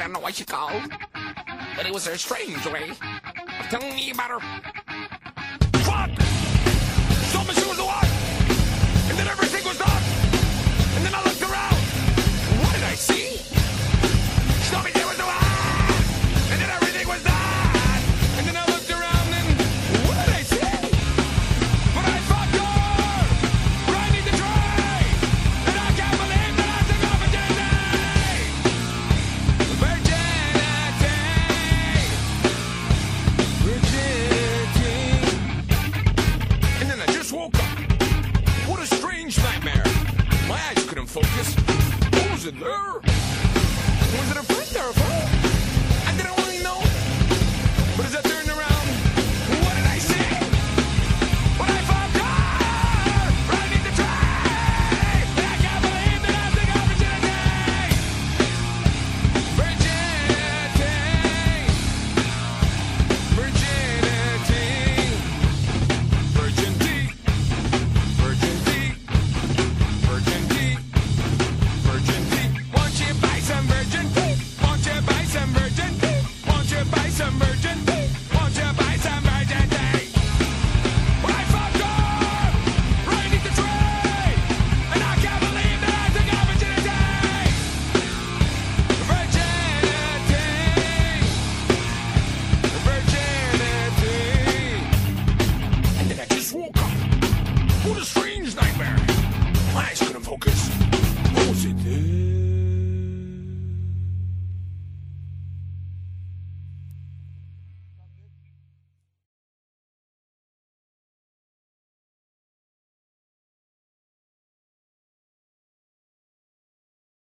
don't know why she called, but it was her strange way of telling me about her. Fuck! She told me she was the one, and then everything was done. And then I looked around. What did I see? She told me she was the one, and then everything was done. And then I looked around, and what did I see? But I fucked her! But I need to try! And I can't believe that I took off virginity! And then I just woke up. What a strange nightmare. My eyes couldn't focus. What was it there? Was it a friend or a foe? I didn't really know. But is that